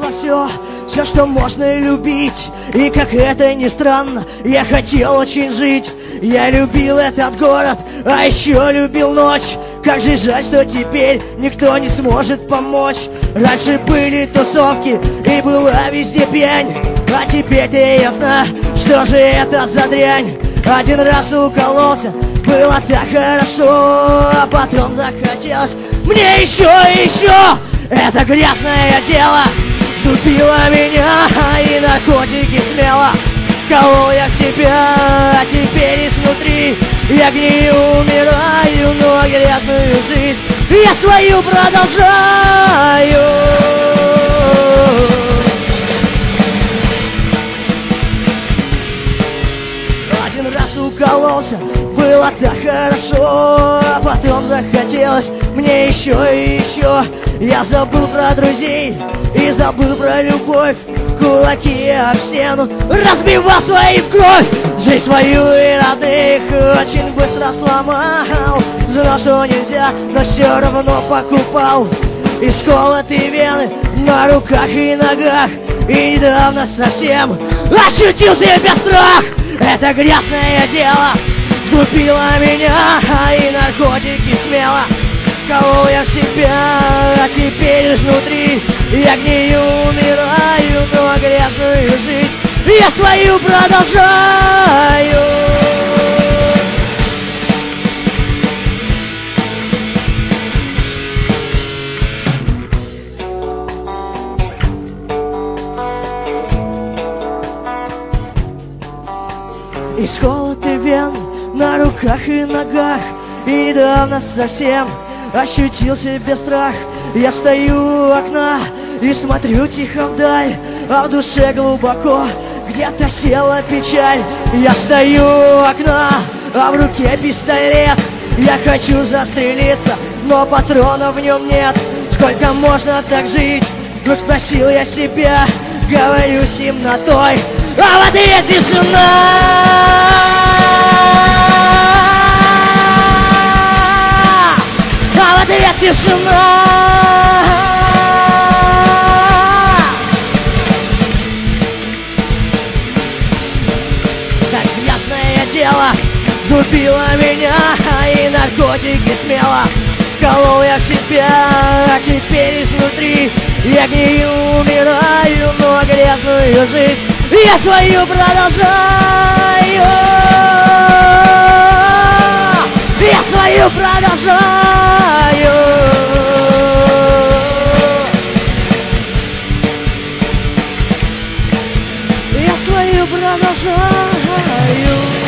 все, что можно любить. И как это ни странно, я хотел очень жить. Я любил этот город, а еще любил ночь. Как же жаль, что теперь никто не сможет помочь. Раньше были тусовки и была везде пьянь, а теперь-то я знаю, что же это за дрянь. Один раз укололся, было так хорошо, а потом захотелось мне еще и еще. Это грязное дело сгубило меня, и наркотики смело колол я в себя, а теперь изнутри я гнию, умираю, но грязную жизнь я свою продолжаю. Один раз укололся, было так хорошо, а потом захотелось мне еще и еще. Я забыл про друзей и забыл про любовь. Кулаки об стену разбивал свои в кровь. Жизнь свою и родных очень быстро сломал. Знал, что нельзя, но все равно покупал. Исколотые вены на руках и ногах. И недавно совсем ощутился без страх. Это грязное дело сгубило меня, и наркотики смело колол я в себя, а теперь изнутри я гнию, умираю, но грязную жизнь я свою продолжаю. Исколотые вены на руках и ногах, и недавно совсем ощутил себе страх. Я стою у окна и смотрю тихо вдаль, а в душе глубоко где-то села печаль. Я стою у окна, а в руке пистолет. Я хочу застрелиться, но патронов в нем нет. Сколько можно так жить? Вдруг спросил я себя, говорю с темнотой, а в ответ тишина. А в ответ тишина. Как грязное дело сгубило меня, и наркотики смело колол я в себя, а теперь изнутри я гнию, умираю, но грязную жизнь я свою продолжаю. Я свою продолжаю. Я свою продолжаю.